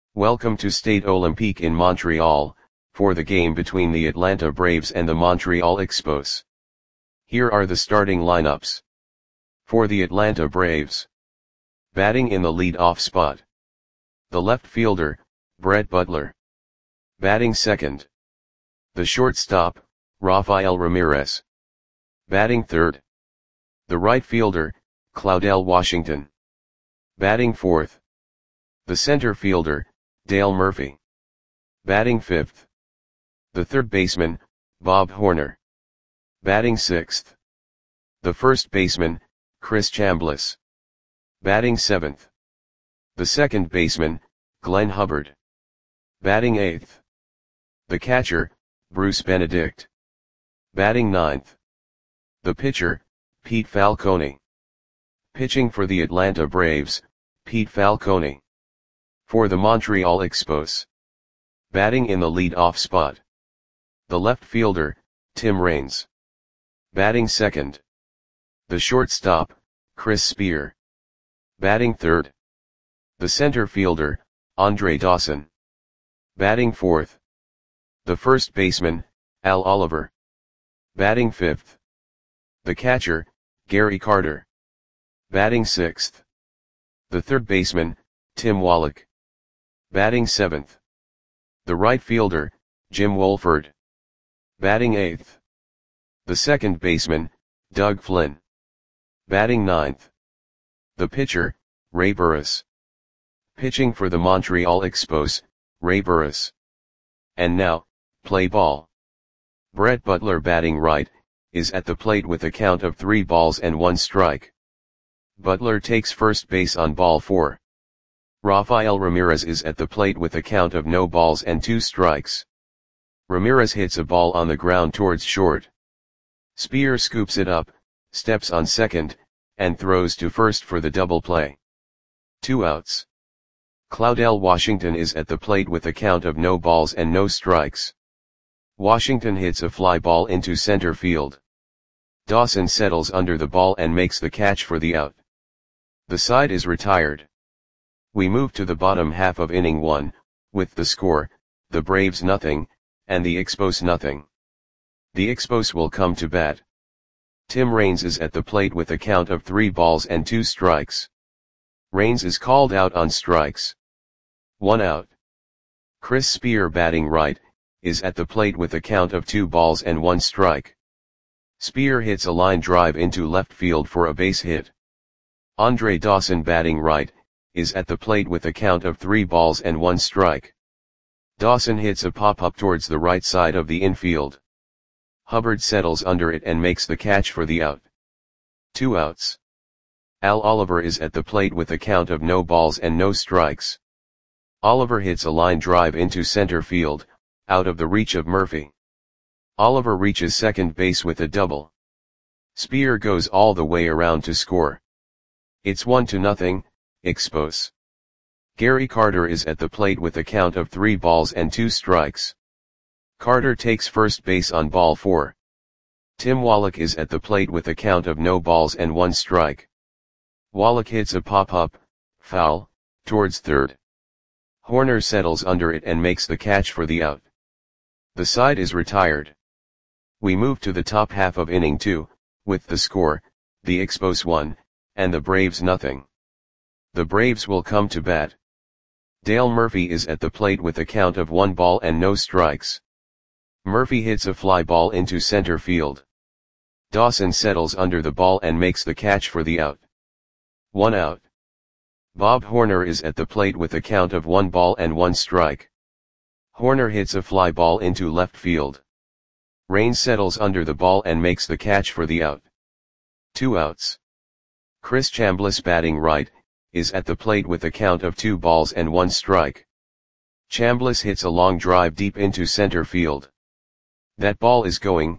Welcome to Stade Olympique in Montreal, for the game between the Atlanta Braves and the Montreal Expos. Here are the starting lineups. For the Atlanta Braves. Batting in the lead-off spot. The left fielder, Brett Butler. Batting second. The shortstop, Rafael Ramirez. Batting third. The right fielder, Claudel Washington. Batting fourth. The center fielder, Dale Murphy. Batting fifth. The third baseman, Bob Horner. Batting sixth. The first baseman, Chris Chambliss. Batting seventh. The second baseman, Glenn Hubbard. Batting eighth. The catcher, Bruce Benedict. Batting ninth. The pitcher, Pete Falcone. Pitching for the Atlanta Braves, Pete Falcone. For the Montreal Expos. Batting in the lead-off spot. The left fielder, Tim Raines. Batting second. The shortstop, Chris Spear. Batting third. The center fielder, Andre Dawson. Batting fourth. The first baseman, Al Oliver. Batting fifth. The catcher, Gary Carter. Batting sixth. The third baseman, Tim Wallach. Batting seventh. The right fielder, Jim Wolford. Batting eighth. The second baseman, Doug Flynn. Batting ninth. The pitcher, Ray Burris. Pitching for the Montreal Expos, Ray Burris. And now, play ball. Brett Butler batting right, is at the plate with a count of 3 balls and 1 strike. Butler takes first base on ball 4. Rafael Ramirez is at the plate with a count of no balls and 2 strikes. Ramirez hits a ball on the ground towards short. Spear scoops it up, steps on second, and throws to first for the double play. 2 outs. Claudel Washington is at the plate with a count of no balls and no strikes. Washington hits a fly ball into center field. Dawson settles under the ball and makes the catch for the out. The side is retired. We move to the bottom half of inning 1, with the score, the Braves nothing, and the Expos nothing. The Expos will come to bat. Tim Raines is at the plate with a count of 3 balls and 2 strikes. Raines is called out on strikes. 1 out. Chris Spear batting right, is at the plate with a count of 2 balls and 1 strike. Spear hits a line drive into left field for a base hit. Andre Dawson batting right, is at the plate with a count of 3 balls and 1 strike. Dawson hits a pop-up towards the right side of the infield. Hubbard settles under it and makes the catch for the out. 2 outs. Al Oliver is at the plate with a count of no balls and no strikes. Oliver hits a line drive into center field, out of the reach of Murphy. Oliver reaches second base with a double. Spear goes all the way around to score. It's 1-0, Expos. Gary Carter is at the plate with a count of 3 balls and 2 strikes. Carter takes first base on ball 4. Tim Wallach is at the plate with a count of no balls and 1 strike. Wallach hits a pop-up, foul, towards third. Horner settles under it and makes the catch for the out. The side is retired. We move to the top half of inning 2, with the score, the Expos 1, and the Braves nothing. The Braves will come to bat. Dale Murphy is at the plate with a count of 1 ball and no strikes. Murphy hits a fly ball into center field. Dawson settles under the ball and makes the catch for the out. 1 out. Bob Horner is at the plate with a count of 1 ball and 1 strike. Horner hits a fly ball into left field. Raines settles under the ball and makes the catch for the out. 2 outs. Chris Chambliss batting right, is at the plate with a count of 2 balls and 1 strike. Chambliss hits a long drive deep into center field. That ball is gone.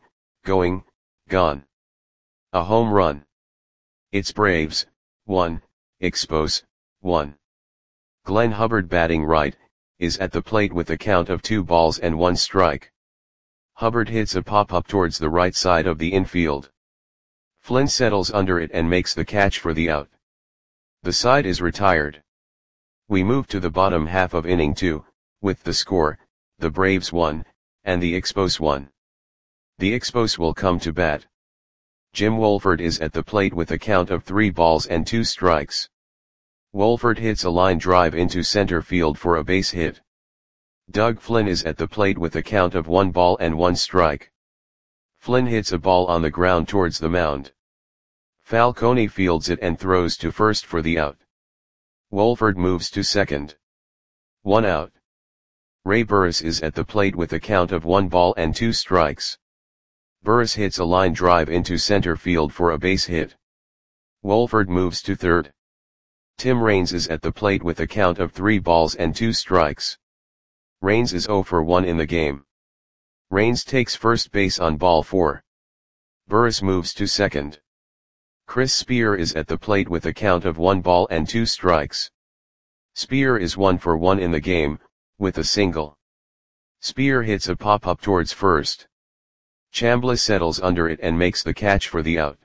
A home run. It's Braves, 1, Expos, 1. Glenn Hubbard batting right, is at the plate with a count of 2 balls and 1 strike. Hubbard hits a pop-up towards the right side of the infield. Flynn settles under it and makes the catch for the out. The side is retired. We move to the bottom half of inning 2, with the score, the Braves 1, and the Expos 1. The Expos will come to bat. Jim Wohlford is at the plate with a count of 3 balls and 2 strikes. Wohlford hits a line drive into center field for a base hit. Doug Flynn is at the plate with a count of 1 ball and 1 strike. Flynn hits a ball on the ground towards the mound. Falcone fields it and throws to first for the out. Wohlford moves to second. 1 out. Ray Burris is at the plate with a count of 1 ball and 2 strikes. Burris hits a line drive into center field for a base hit. Wohlford moves to third. Tim Raines is at the plate with a count of 3 balls and 2 strikes. Raines is 0 for 1 in the game. Raines takes first base on ball 4. Burris moves to second. Chris Spear is at the plate with a count of 1 ball and 2 strikes. Spear is 1 for 1 in the game, with a single. Spear hits a pop-up towards first. Chambliss settles under it and makes the catch for the out.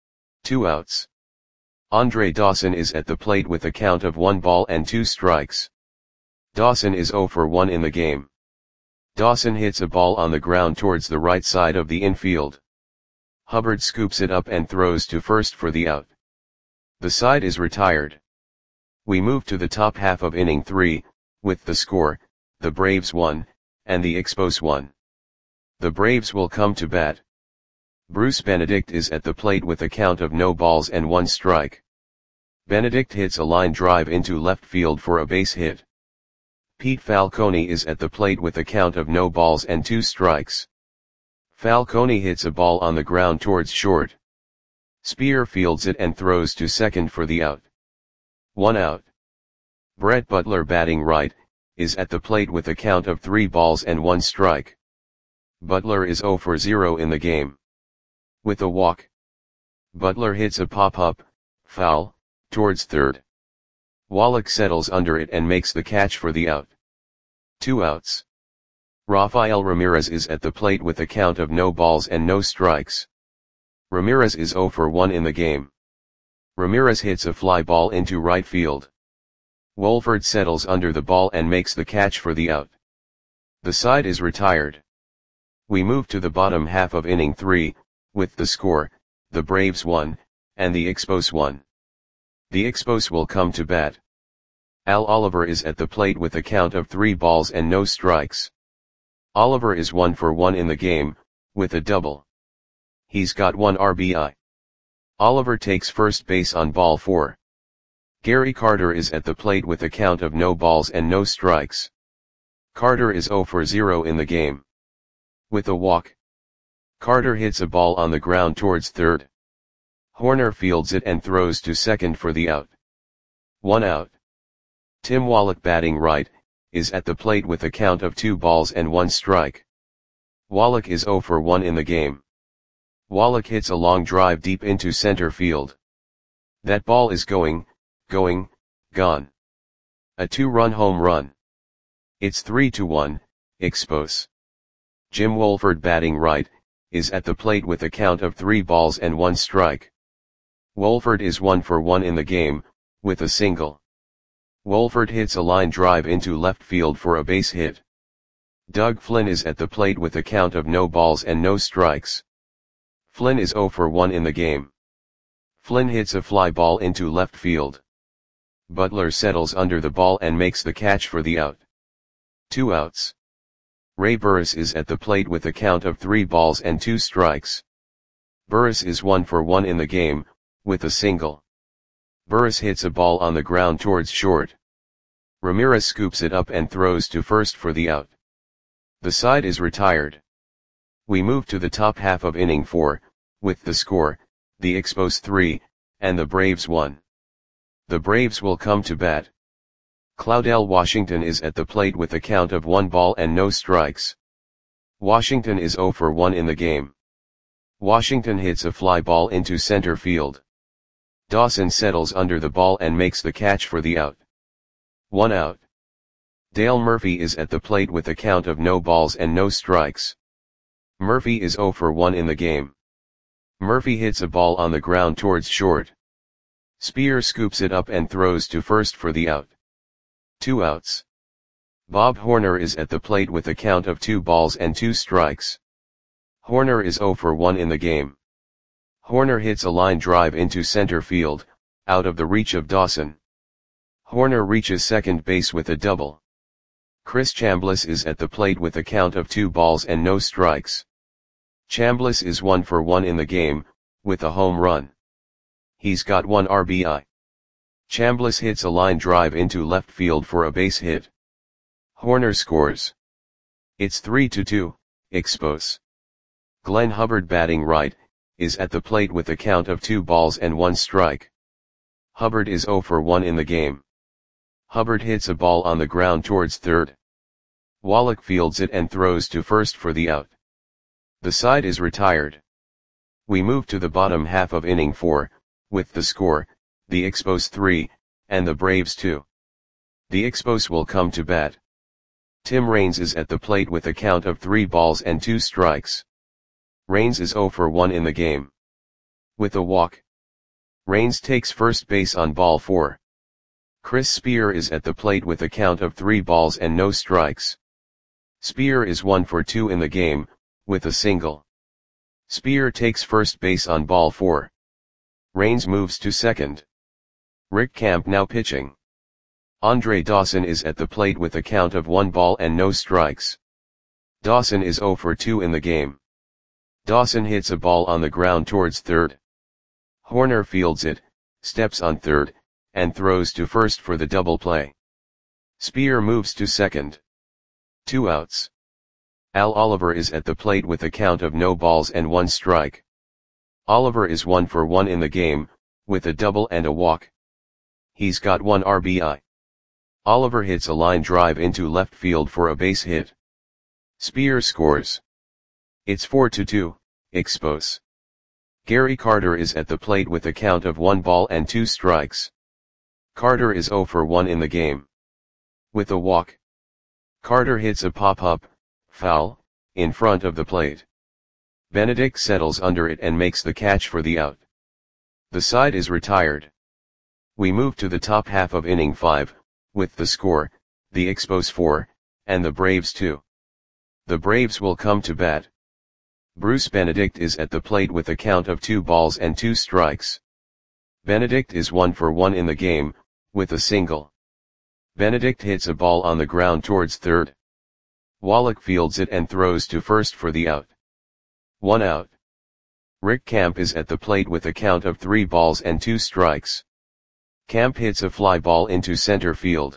2 outs. Andre Dawson is at the plate with a count of 1 ball and 2 strikes. Dawson is 0 for 1 in the game. Dawson hits a ball on the ground towards the right side of the infield. Hubbard scoops it up and throws to first for the out. The side is retired. We move to the top half of inning 3, with the score, the Braves 1, and the Expos 1. The Braves will come to bat. Bruce Benedict is at the plate with a count of no balls and 1 strike. Benedict hits a line drive into left field for a base hit. Pete Falcone is at the plate with a count of no balls and 2 strikes. Falcone hits a ball on the ground towards short. Spear fields it and throws to second for the out. 1 out. Brett Butler, batting right, is at the plate with a count of 3 balls and 1 strike. Butler is 0 for 0 in the game. With a walk. Butler hits a pop-up, foul, towards third. Wallach settles under it and makes the catch for the out. 2 outs. Rafael Ramirez is at the plate with a count of no balls and no strikes. Ramirez is 0 for 1 in the game. Ramirez hits a fly ball into right field. Wohlford settles under the ball and makes the catch for the out. The side is retired. We move to the bottom half of inning 3, with the score, the Braves 1, and the Expos 1. The Expos will come to bat. Al Oliver is at the plate with a count of 3 balls and no strikes. Oliver is 1 for 1 in the game, with a double. He's got 1 RBI. Oliver takes first base on ball 4. Gary Carter is at the plate with a count of no balls and no strikes. Carter is 0 for 0 in the game. With a walk. Carter hits a ball on the ground towards third. Horner fields it and throws to second for the out. 1 out. Tim Wallach, batting right, is at the plate with a count of 2 balls and 1 strike. Wallach is 0 for 1 in the game. Wallach hits a long drive deep into center field. That ball is gone. A 2-run home run. It's 3-1, Expos. Jim Wohlford, batting right, is at the plate with a count of 3 balls and 1 strike. Wohlford is 1 for 1 in the game, with a single. Wohlford hits a line drive into left field for a base hit. Doug Flynn is at the plate with a count of no balls and no strikes. Flynn is 0 for 1 in the game. Flynn hits a fly ball into left field. Butler settles under the ball and makes the catch for the out. 2 outs. Ray Burris is at the plate with a count of 3 balls and 2 strikes. Burris is 1 for 1 in the game, with a single. Burris hits a ball on the ground towards short. Ramirez scoops it up and throws to first for the out. The side is retired. We move to the top half of inning 4, with the score, the Expos 3, and the Braves 1. The Braves will come to bat. Claudell Washington is at the plate with a count of 1 ball and no strikes. Washington is 0 for 1 in the game. Washington hits a fly ball into center field. Dawson settles under the ball and makes the catch for the out. 1 out. Dale Murphy is at the plate with a count of no balls and no strikes. Murphy is 0 for 1 in the game. Murphy hits a ball on the ground towards short. Spear scoops it up and throws to first for the out. 2 outs. Bob Horner is at the plate with a count of 2 balls and 2 strikes. Horner is 0 for 1 in the game. Horner hits a line drive into center field, out of the reach of Dawson. Horner reaches second base with a double. Chris Chambliss is at the plate with a count of 2 balls and no strikes. Chambliss is 1 for 1 in the game, with a home run. He's got 1 RBI. Chambliss hits a line drive into left field for a base hit. Horner scores. It's 3-2, Expos. Glenn Hubbard, batting right, is at the plate with a count of 2 balls and 1 strike. Hubbard is 0 for 1 in the game. Hubbard hits a ball on the ground towards third. Wallach fields it and throws to first for the out. The side is retired. We move to the bottom half of inning 4, with the score, the Expos 3, and the Braves 2. The Expos will come to bat. Tim Raines is at the plate with a count of 3 balls and 2 strikes. Raines is 0 for 1 in the game. With a walk. Raines takes first base on ball 4. Chris Spear is at the plate with a count of 3 balls and no strikes. Spear is 1 for 2 in the game, with a single. Spear takes first base on ball 4. Raines moves to second. Rick Camp now pitching. Andre Dawson is at the plate with a count of 1 ball and no strikes. Dawson is 0 for 2 in the game. Dawson hits a ball on the ground towards third. Horner fields it, steps on third, and throws to first for the double play. Spear moves to second. 2 outs. Al Oliver is at the plate with a count of no balls and 1 strike. Oliver is 1 for 1 in the game, with a double and a walk. He's got 1 RBI. Oliver hits a line drive into left field for a base hit. Spear scores. It's 4-2, Expos. Gary Carter is at the plate with a count of 1 ball and 2 strikes. Carter is 0 for 1 in the game. With a walk. Carter hits a pop-up, foul, in front of the plate. Benedict settles under it and makes the catch for the out. The side is retired. We move to the top half of inning 5, with the score, the Expos 4, and the Braves 2. The Braves will come to bat. Bruce Benedict is at the plate with a count of 2 balls and 2 strikes. Benedict is 1 for 1 in the game, with a single. Benedict hits a ball on the ground towards third. Wallach fields it and throws to first for the out. 1 out. Rick Camp is at the plate with a count of 3 balls and 2 strikes. Camp hits a fly ball into center field.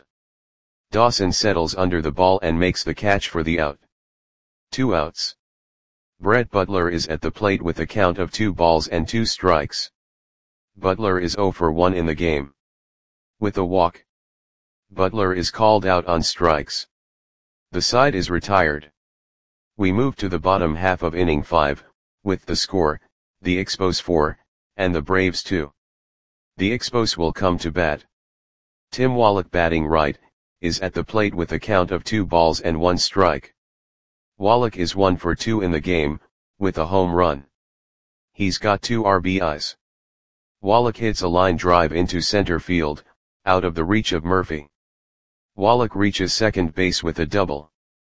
Dawson settles under the ball and makes the catch for the out. 2 outs. Brett Butler is at the plate with a count of 2 balls and 2 strikes. Butler is 0 for 1 in the game. With a walk. Butler is called out on strikes. The side is retired. We move to the bottom half of inning 5, with the score, the Expos 4, and the Braves 2. The Expos will come to bat. Tim Wallach, batting right, is at the plate with a count of 2 balls and 1 strike. Wallach is 1 for 2 in the game, with a home run. He's got 2 RBIs. Wallach hits a line drive into center field, out of the reach of Murphy. Wallach reaches second base with a double.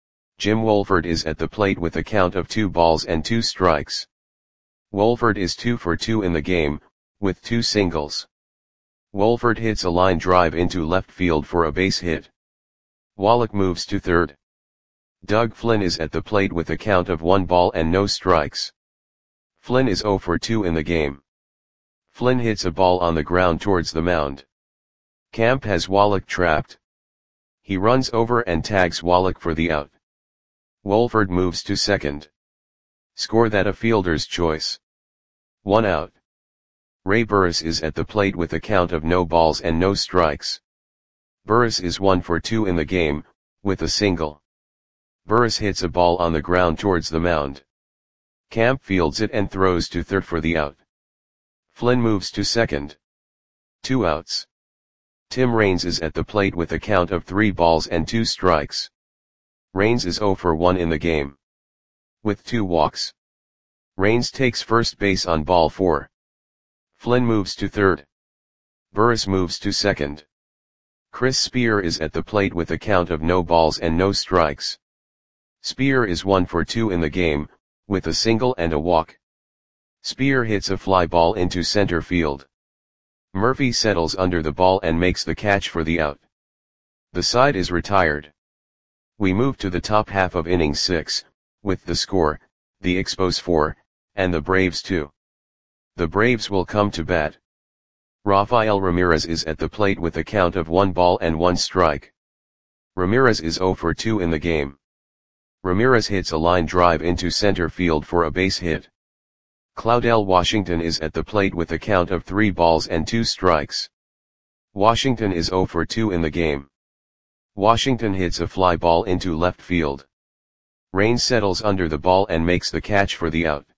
Jim Wolford is at the plate with a count of 2 balls and 2 strikes. Wolford is 2 for 2 in the game, with 2 singles. Wolford hits a line drive into left field for a base hit. Wallach moves to third. Doug Flynn is at the plate with a count of 1 ball and no strikes. Flynn is 0 for 2 in the game. Flynn hits a ball on the ground towards the mound. Camp has Wallach trapped. He runs over and tags Wallach for the out. Wolford moves to second. Score that a fielder's choice. 1 out. Ray Burris is at the plate with a count of no balls and no strikes. Burris is 1 for 2 in the game, with a single. Burris hits a ball on the ground towards the mound. Camp fields it and throws to third for the out. Flynn moves to second. 2 outs. Tim Raines is at the plate with a count of 3 balls and 2 strikes. Raines is 0 for 1 in the game. With 2 walks. Raines takes first base on ball 4. Flynn moves to third. Burris moves to second. Chris Spear is at the plate with a count of no balls and no strikes. Spear is 1 for 2 in the game, with a single and a walk. Spear hits a fly ball into center field. Murphy settles under the ball and makes the catch for the out. The side is retired. We move to the top half of inning 6, with the score, the Expos 4, and the Braves 2. The Braves will come to bat. Rafael Ramirez is at the plate with a count of 1 ball and 1 strike. Ramirez is 0 for 2 in the game. Ramirez hits a line drive into center field for a base hit. Claudel Washington is at the plate with a count of 3 balls and 2 strikes. Washington is 0 for 2 in the game. Washington hits a fly ball into left field. Rain settles under the ball and makes the catch for the out.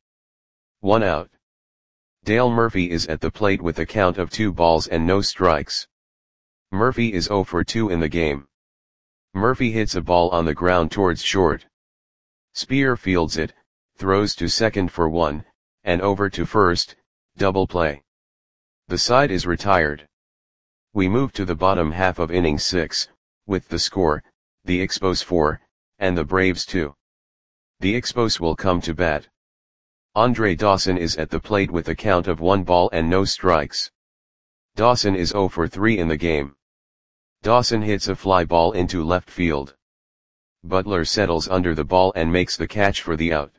1 out. Dale Murphy is at the plate with a count of 2 balls and no strikes. Murphy is 0 for 2 in the game. Murphy hits a ball on the ground towards short. Spear fields it, throws to second for 1, and over to first, double play. The side is retired. We move to the bottom half of inning 6, with the score, the Expos 4, and the Braves 2. The Expos will come to bat. Andre Dawson is at the plate with a count of 1 ball and no strikes. Dawson is 0 for 3 in the game. Dawson hits a fly ball into left field. Butler settles under the ball and makes the catch for the out.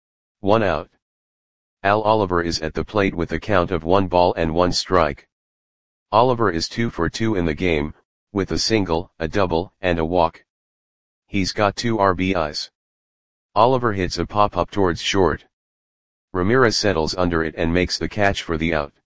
1 out. Al Oliver is at the plate with a count of 1 ball and 1 strike. Oliver is 2 for 2 in the game, with a single, a double, and a walk. He's got 2 RBIs. Oliver hits a pop-up towards short. Ramirez settles under it and makes the catch for the out.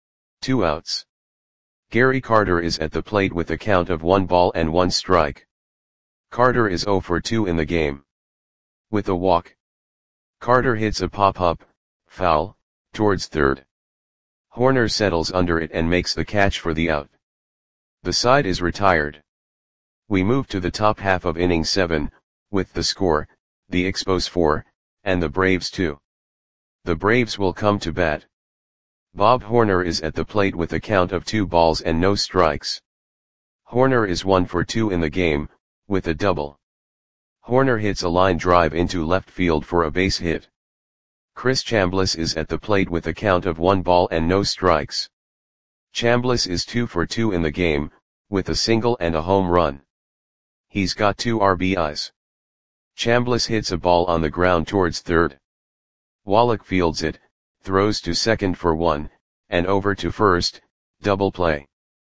2 outs. Gary Carter is at the plate with a count of 1 ball and 1 strike. Carter is 0 for 2 in the game. With a walk. Carter hits a pop-up, foul, towards third. Horner settles under it and makes the catch for the out. The side is retired. We move to the top half of inning 7, with the score, the Expos 4, and the Braves 2. The Braves will come to bat. Bob Horner is at the plate with a count of 2 balls and no strikes. Horner is 1 for 2 in the game, with a double. Horner hits a line drive into left field for a base hit. Chris Chambliss is at the plate with a count of 1 ball and no strikes. Chambliss is 2 for 2 in the game, with a single and a home run. He's got 2 RBIs. Chambliss hits a ball on the ground towards third. Wallach fields it, throws to second for 1, and over to first, double play.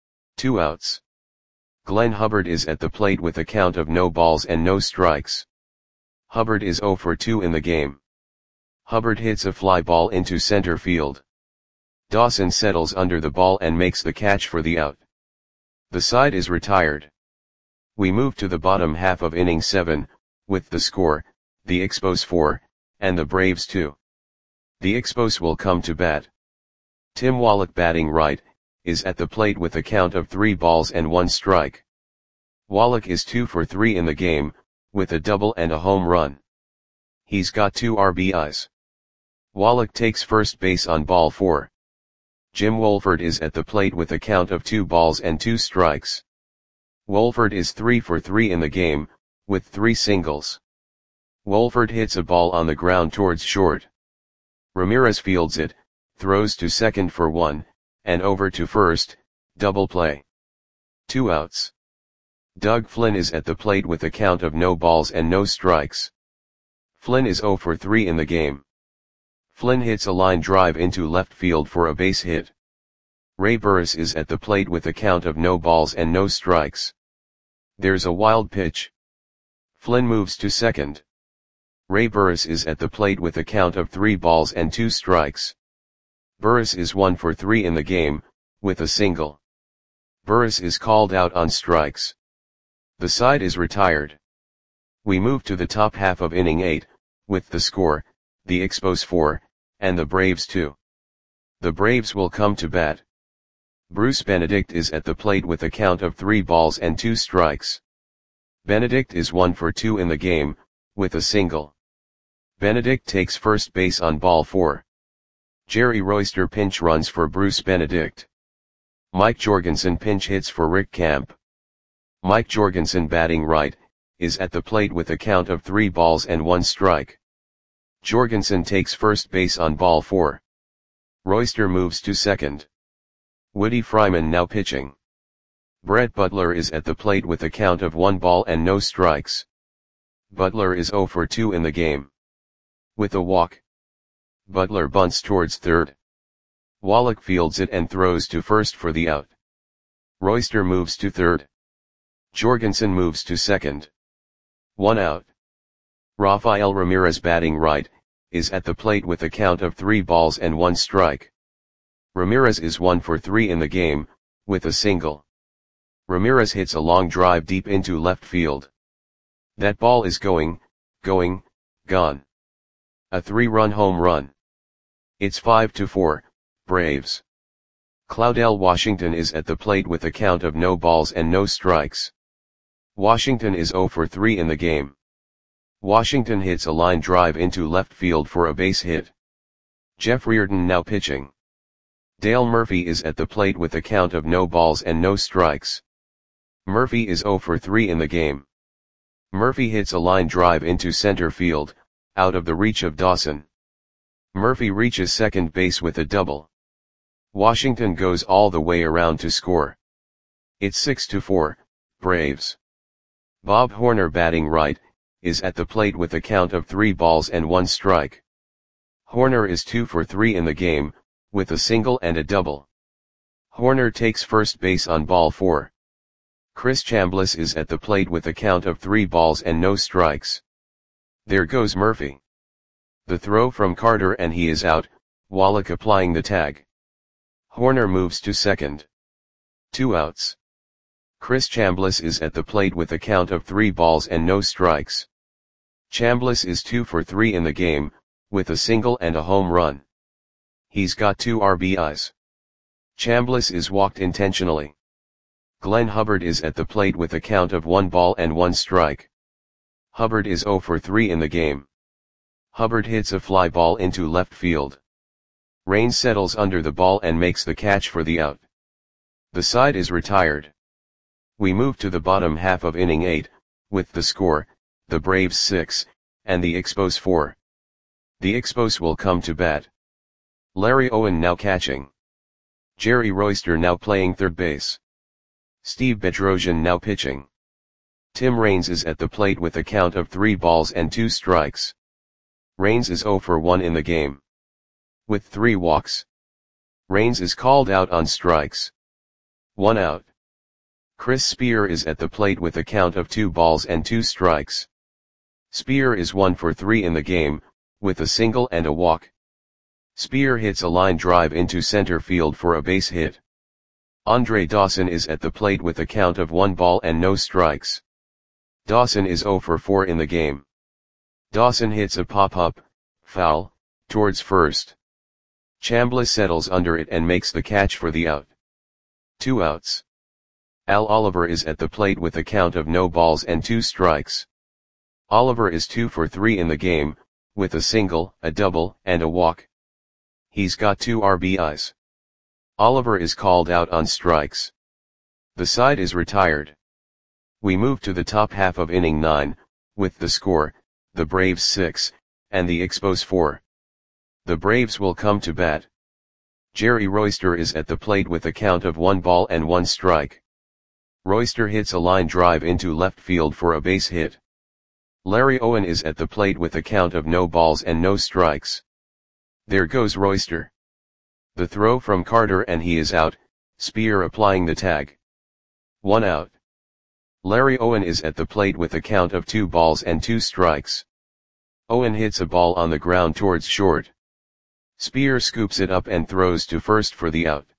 2 outs. Glenn Hubbard is at the plate with a count of no balls and no strikes. Hubbard is 0 for 2 in the game. Hubbard hits a fly ball into center field. Dawson settles under the ball and makes the catch for the out. The side is retired. We move to the bottom half of inning 7, with the score, the Expos 4, and the Braves 2. The Expos will come to bat. Tim Wallach, batting right, is at the plate with a count of 3 balls and 1 strike. Wallach is 2 for 3 in the game, with a double and a home run. He's got 2 RBIs. Wallach takes first base on ball 4. Jim Wolford is at the plate with a count of 2 balls and 2 strikes. Wolford is 3 for 3 in the game, with 3 singles. Wolford hits a ball on the ground towards short. Ramirez fields it, throws to second for 1, and over to first, double play. 2 outs. Doug Flynn is at the plate with a count of no balls and no strikes. Flynn is 0 for 3 in the game. Flynn hits a line drive into left field for a base hit. Ray Burris is at the plate with a count of no balls and no strikes. There's a wild pitch. Flynn moves to second. Ray Burris is at the plate with a count of 3 balls and 2 strikes. Burris is 1 for 3 in the game, with a single. Burris is called out on strikes. The side is retired. We move to the top half of inning 8, with the score, the Expos 4, and the Braves 2. The Braves will come to bat. Bruce Benedict is at the plate with a count of 3 balls and 2 strikes. Benedict is 1 for 2 in the game, with a single. Benedict takes first base on ball 4. Jerry Royster pinch runs for Bruce Benedict. Mike Jorgensen pinch hits for Rick Camp. Mike Jorgensen batting right, is at the plate with a count of 3 balls and 1 strike. Jorgensen takes first base on ball 4. Royster moves to second. Woody Fryman now pitching. Brett Butler is at the plate with a count of 1 ball and no strikes. Butler is 0 for 2 in the game. With a walk, Butler bunts towards third. Wallach fields it and throws to first for the out. Royster moves to third. Jorgensen moves to second. 1 out. Rafael Ramirez batting right, is at the plate with a count of 3 balls and 1 strike. Ramirez is 1 for 3 in the game, with a single. Ramirez hits a long drive deep into left field. That ball is gone. A 3-run home run. It's 5-4, Braves. Claudell Washington is at the plate with a count of no balls and no strikes. Washington is 0 for 3 in the game. Washington hits a line drive into left field for a base hit. Jeff Reardon now pitching. Dale Murphy is at the plate with a count of no balls and no strikes. Murphy is 0 for 3 in the game. Murphy hits a line drive into center field, out of the reach of Dawson. Murphy reaches second base with a double. Washington goes all the way around to score. It's 6-4, Braves. Bob Horner batting right, is at the plate with a count of 3 balls and 1 strike. Horner is 2 for 3 in the game, with a single and a double. Horner takes first base on ball 4. Chris Chambliss is at the plate with a count of 3 balls and no strikes. There goes Murphy. The throw from Carter and he is out, Wallach applying the tag. Horner moves to second. 2 outs. Chris Chambliss is at the plate with a count of 3 balls and no strikes. Chambliss is 2 for 3 in the game, with a single and a home run. He's got 2 RBIs. Chambliss is walked intentionally. Glenn Hubbard is at the plate with a count of 1 ball and 1 strike. Hubbard is 0 for 3 in the game. Hubbard hits a fly ball into left field. Raines settles under the ball and makes the catch for the out. The side is retired. We move to the bottom half of inning 8, with the score, the Braves 6, and the Expos 4. The Expos will come to bat. Larry Owen now catching. Jerry Royster now playing third base. Steve Bedrosian now pitching. Tim Raines is at the plate with a count of 3 balls and 2 strikes. Raines is 0 for 1 in the game. With 3 walks. Raines is called out on strikes. 1 out. Chris Spear is at the plate with a count of 2 balls and 2 strikes. Spear is 1 for 3 in the game, with a single and a walk. Spear hits a line drive into center field for a base hit. Andre Dawson is at the plate with a count of 1 ball and no strikes. Dawson is 0 for 4 in the game. Dawson hits a pop-up, foul, towards first. Chambliss settles under it and makes the catch for the out. 2 outs. Al Oliver is at the plate with a count of no balls and 2 strikes. Oliver is 2 for 3 in the game, with a single, a double, and a walk. He's got 2 RBIs. Oliver is called out on strikes. The side is retired. We move to the top half of inning 9, with the score, the Braves 6, and the Expos 4. The Braves will come to bat. Jerry Royster is at the plate with a count of 1 ball and 1 strike. Royster hits a line drive into left field for a base hit. Larry Owen is at the plate with a count of no balls and no strikes. There goes Royster. The throw from Carter and he is out, Spear applying the tag. 1 out. Larry Owen is at the plate with a count of 2 balls and 2 strikes. Owen hits a ball on the ground towards short. Spear scoops it up and throws to first for the out.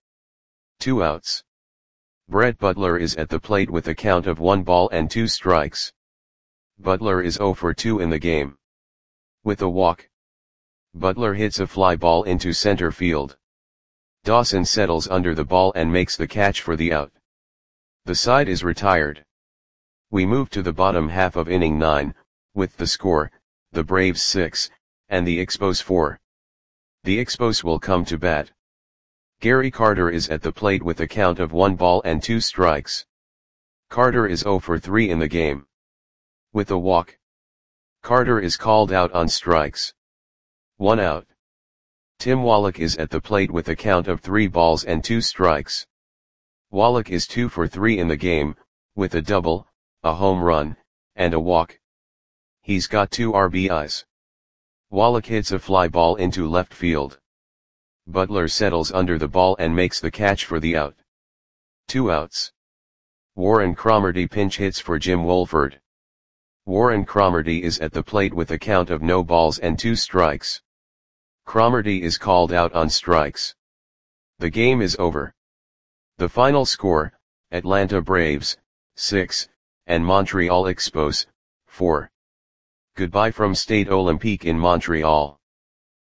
2 outs. Brett Butler is at the plate with a count of 1 ball and 2 strikes. Butler is 0 for 2 in the game. With a walk, Butler hits a fly ball into center field. Dawson settles under the ball and makes the catch for the out. The side is retired. We move to the bottom half of inning 9, with the score, the Braves 6, and the Expos 4. The Expos will come to bat. Gary Carter is at the plate with a count of 1 ball and 2 strikes. Carter is 0 for 3 in the game. With a walk, Carter is called out on strikes. 1 out. Tim Wallach is at the plate with a count of 3 balls and 2 strikes. Wallach is 2 for 3 in the game, with a double, a home run, and a walk. He's got 2 RBIs. Wallach hits a fly ball into left field. Butler settles under the ball and makes the catch for the out. 2 outs. Warren Cromartie pinch hits for Jim Wohlford. Warren Cromartie is at the plate with a count of no balls and 2 strikes. Cromartie is called out on strikes. The game is over. The final score, Atlanta Braves, 6, and Montreal Expos, 4. Goodbye from Stade Olympique in Montreal.